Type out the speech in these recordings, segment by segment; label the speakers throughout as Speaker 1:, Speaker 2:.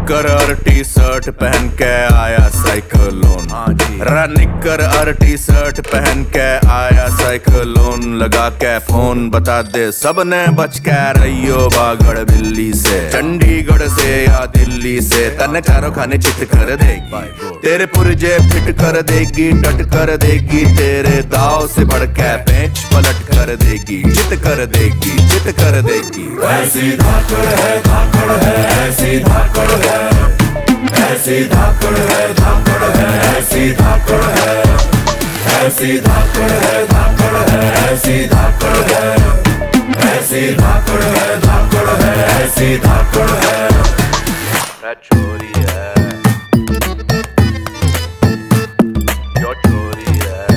Speaker 1: निक्कर और T shirt पहन के आया साइक्लोन। निक्कर और टी शर्ट पहन के आया साइक्लोन। लगा के फोन बता दे सबने बच के रहियो बागड़ बिल्ली से। चंडीगढ़ से या दिल्ली से तन्ने चारों खाने चित कर देगी। तेरे पुर्जे फिट कर देगी, टट कर देगी। तेरे दाव से बढ़ के पेंच पलट कर देगी। चित कर देगी, चित कर देगी।
Speaker 2: ऐसी धाकड़ है, धाकड़ है, ऐसी धाकड़ है, ऐसी धाकड़ है, धाकड़ है, ऐसी धाकड़ है, ऐसी धाकड़ है, धाकड़ है, ऐसी धाकड़ है, ऐसी धाकड़ है, धाकड़ है, ऐसी धाकड़ है।
Speaker 1: चोरी है, जो चोरी है।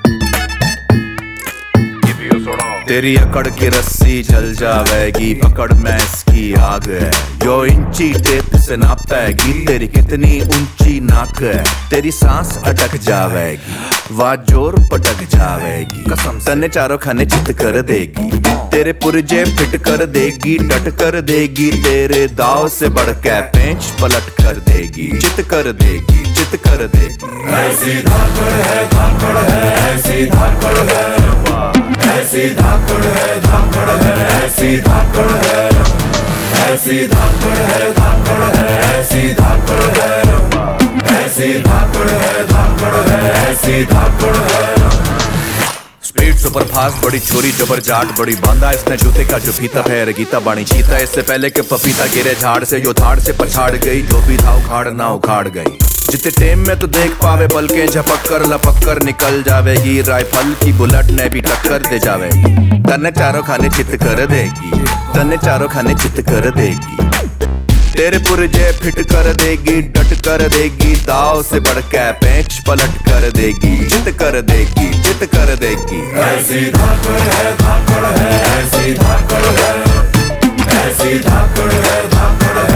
Speaker 1: तेरी अकड़ की रस्सी जल जावेगी, पकड़ में इसकी आग है। जो इंची टेप से नापेगी, तेरी कितनी ऊंची नाक है। तेरी सांस अटक जावेगी, वाह जोर पटक जावेगी। कसम तन्ने चारों खाने चित कर देगी। तेरे पुर्जे फिट कर देगी, टट कर देगी। तेरे दाव से बढ़ के पेंच पलट कर देगी। चित कर देगी, चित कर देगी।
Speaker 2: ऐसी धाकड़ है, धाकड़ है, ऐसी धाकड़ है, ऐसी धाकड़ है, धाकड़ है, ऐसी धाकड़ है, ऐसी धाकड़ है, धाकड़ है, ऐसी धाकड़ है, ऐसी धाकड़ है, धाकड़ है, ऐसी धाकड़ है।
Speaker 1: स्पीड सुपर फास्ट बड़ी छोरी जबर जाट बड़ी बांधा इसने जूते का जो फीता है। गीता बाणी चीता इससे पहले के पपीता गिरे झाड़ से। जो धाड़ से पछाड़ गई, जो भी था उखाड़ ना उखाड़ गई। जितने टेम में तो देख पावे बल के झपक कर लपक कर निकल जावेगी। राइफल की बुलेट ने भी टक्कर दे जावेगी। तन्ने चारों खाने चित कर देगी, तन्ने चारों खाने चित कर देगी। तेरे पुर्जे फिट कर देगी, डट कर देगी। दाव से बढ़ के पेंच पलट कर देगी। चित कर देगी, चित कर देगी।
Speaker 2: ऐसी धाकड़ है, धाकड़ है, ऐसी धाकड़ है, ऐसी धाकड़ है, धाकड़ है,